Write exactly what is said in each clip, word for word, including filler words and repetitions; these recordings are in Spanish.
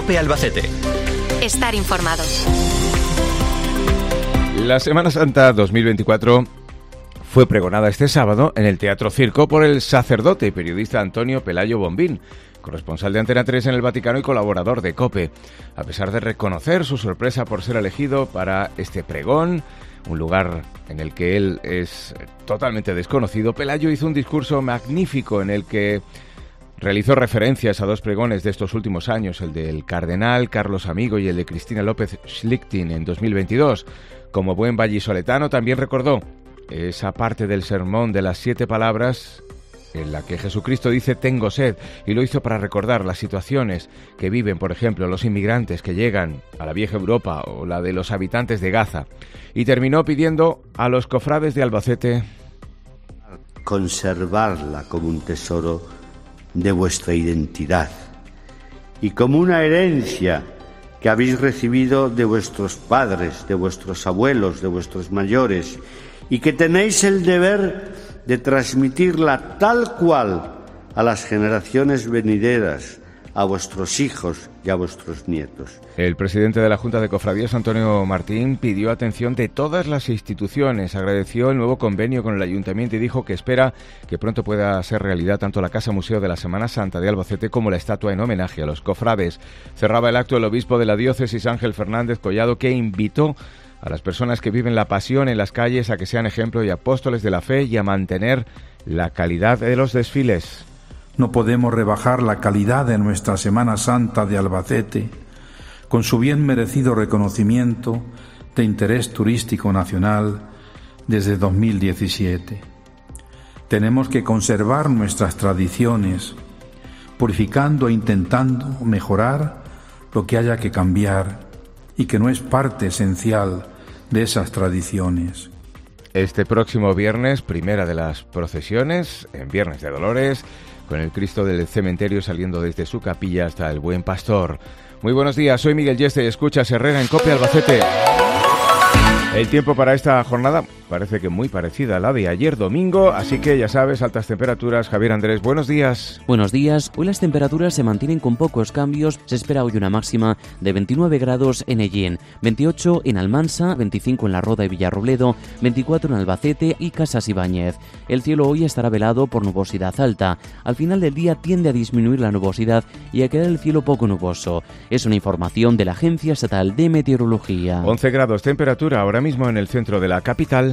COPE Albacete. Estar informado. La Semana Santa dos mil veinticuatro fue pregonada este sábado en el Teatro Circo por el sacerdote y periodista Antonio Pelayo Bombín, corresponsal de Antena tres en el Vaticano y colaborador de COPE. A pesar de reconocer su sorpresa por ser elegido para este pregón, un lugar en el que él es totalmente desconocido, Pelayo hizo un discurso magnífico en el que realizó referencias a dos pregones de estos últimos años, el del cardenal Carlos Amigo y el de Cristina López Schlichting en dos mil veintidós. Como buen vallisoletano, también recordó esa parte del sermón de las siete palabras en la que Jesucristo dice «tengo sed», y lo hizo para recordar las situaciones que viven, por ejemplo, los inmigrantes que llegan a la vieja Europa o la de los habitantes de Gaza. Y terminó pidiendo a los cofrades de Albacete conservarla como un tesoro de vuestra identidad y como una herencia que habéis recibido de vuestros padres, de vuestros abuelos, de vuestros mayores, y que tenéis el deber de transmitirla tal cual a las generaciones venideras, a vuestros hijos y a vuestros nietos. El presidente de la Junta de Cofradías, Antonio Martín, pidió atención de todas las instituciones, agradeció el nuevo convenio con el Ayuntamiento y dijo que espera que pronto pueda ser realidad tanto la Casa Museo de la Semana Santa de Albacete como la estatua en homenaje a los cofrades. Cerraba el acto el obispo de la diócesis, Ángel Fernández Collado, que invitó a las personas que viven la pasión en las calles a que sean ejemplo y apóstoles de la fe y a mantener la calidad de los desfiles. No podemos rebajar la calidad de nuestra Semana Santa de Albacete, con su bien merecido reconocimiento de interés turístico nacional desde dos mil diecisiete. Tenemos que conservar nuestras tradiciones, purificando e intentando mejorar lo que haya que cambiar y que no es parte esencial de esas tradiciones. Este próximo viernes, primera de las procesiones, en Viernes de Dolores, con el Cristo del cementerio saliendo desde su capilla hasta el Buen Pastor. Muy buenos días, soy Miguel Yeste y escuchas Herrera en COPE Albacete. El tiempo para esta jornada parece que muy parecida a la de ayer domingo, así que ya sabes, altas temperaturas. Javier Andrés, buenos días. Buenos días. Hoy las temperaturas se mantienen con pocos cambios. Se espera hoy una máxima de veintinueve grados en Ellín, veintiocho en Almansa, veinticinco en La Roda y Villarrobledo, veinticuatro en Albacete y Casas Ibáñez. El cielo hoy estará velado por nubosidad alta. Al final del día tiende a disminuir la nubosidad y a quedar el cielo poco nuboso. Es una información de la Agencia Estatal de Meteorología. once grados temperatura ahora mismo en el centro de la capital.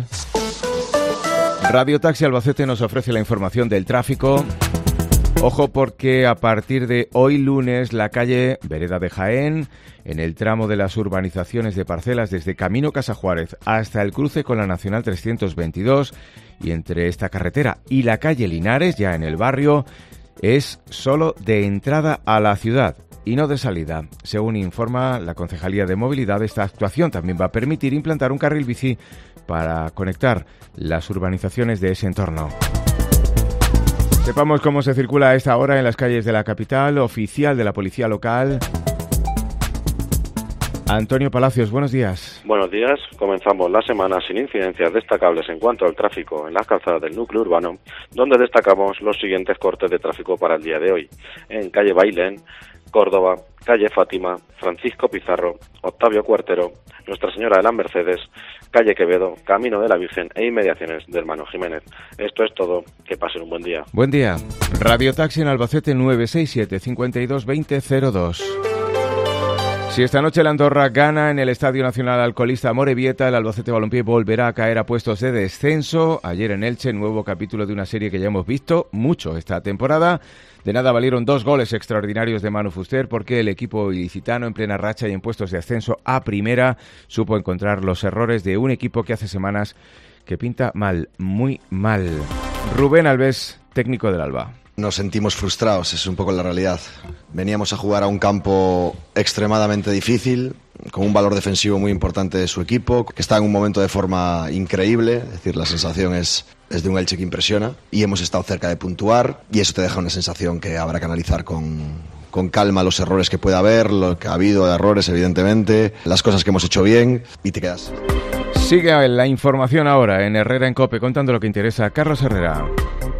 Radio Taxi Albacete nos ofrece la información del tráfico. Ojo porque a partir de hoy lunes la calle Vereda de Jaén, en el tramo de las urbanizaciones de parcelas desde Camino Casa Juárez hasta el cruce con la Nacional trescientos veintidós y entre esta carretera y la calle Linares, ya en el barrio, es solo de entrada a la ciudad y no de salida. Según informa la Concejalía de Movilidad, esta actuación también va a permitir implantar un carril bici para conectar las urbanizaciones de ese entorno. Sepamos cómo se circula a esta hora en las calles de la capital. Oficial de la Policía Local, Antonio Palacios, buenos días. Buenos días. Comenzamos la semana sin incidencias destacables en cuanto al tráfico en las calzadas del núcleo urbano, donde destacamos los siguientes cortes de tráfico para el día de hoy. En calle Bailén, Córdoba, calle Fátima, Francisco Pizarro, Octavio Cuartero, Nuestra Señora de las Mercedes, calle Quevedo, Camino de la Virgen e inmediaciones del Hermano Jiménez. Esto es todo. Que pasen un buen día. Buen día. Radio Taxi en Albacete nueve seis siete, cinco dos dos cero cero dos. Si esta noche la Andorra gana en el Estadio Nacional Alcolista Amorebieta, el Albacete Balompié volverá a caer a puestos de descenso. Ayer en Elche, nuevo capítulo de una serie que ya hemos visto mucho esta temporada. De nada valieron dos goles extraordinarios de Manu Fuster porque el equipo ilicitano, en plena racha y en puestos de ascenso a primera, supo encontrar los errores de un equipo que hace semanas que pinta mal, muy mal. Rubén Alves, técnico del Alba. Nos sentimos frustrados, es un poco la realidad. Veníamos a jugar a un campo extremadamente difícil, con un valor defensivo muy importante de su equipo, que está en un momento de forma increíble, es decir, la sensación es, es de un Elche que impresiona, y hemos estado cerca de puntuar, y eso te deja una sensación que habrá que analizar con, con calma los errores que pueda haber, lo que ha habido de errores, evidentemente, las cosas que hemos hecho bien, y te quedas. Sigue la información ahora en Herrera en COPE, contando lo que interesa. Carlos Herrera.